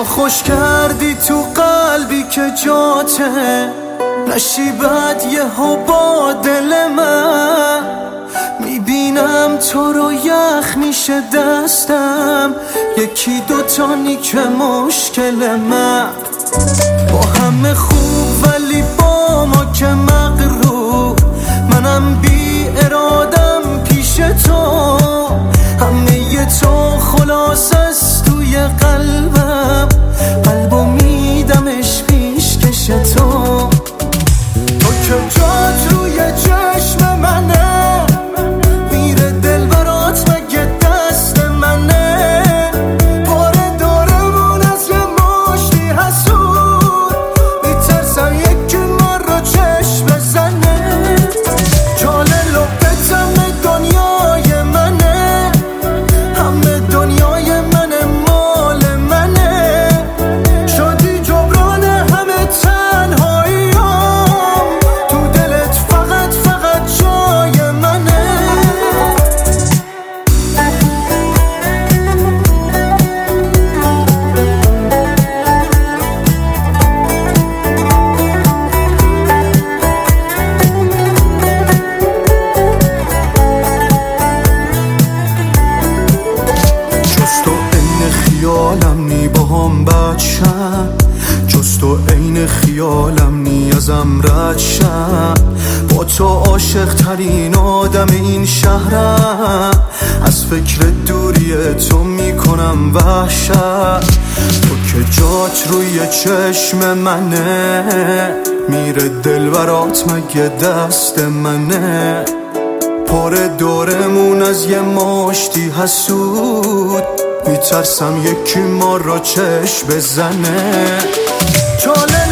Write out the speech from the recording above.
خوش کردی تو قلبی که جاته نشیبت یه با دل من. میبینم تو رو یخ میشه دستم، یکی دوتانی که مشکل من. با همه خوب ولی با ما که مغرور، منم بی ارادم پیش تو. همه تو خلاص است توی قلبم، قلبو میدمش پیش کش تو. تو که جات روی چشم منه، میره دل برات مگه دست منه. پاره دارمون از یه مشتی حسود، میترسم یکی ما رو چشم بزنه. جال لبت همه دنیای منه، همه دنیای منه مال منه. شدی جبران همه تنهاییام، تو دلت فقط جای منه. جز تو عین خیالم نی با هم بد شم، جز تو عین خیالم نی ازم رد شم. با تو عاشق ترین آدم این شهرم، از فکر دوری تو میکنم وحشت. تو که جات روی چشم منه، میره دل برات مگه دست منه. پاره دورمون از یه مشتی حسود، میترسم یکی ما را چشم بزنه.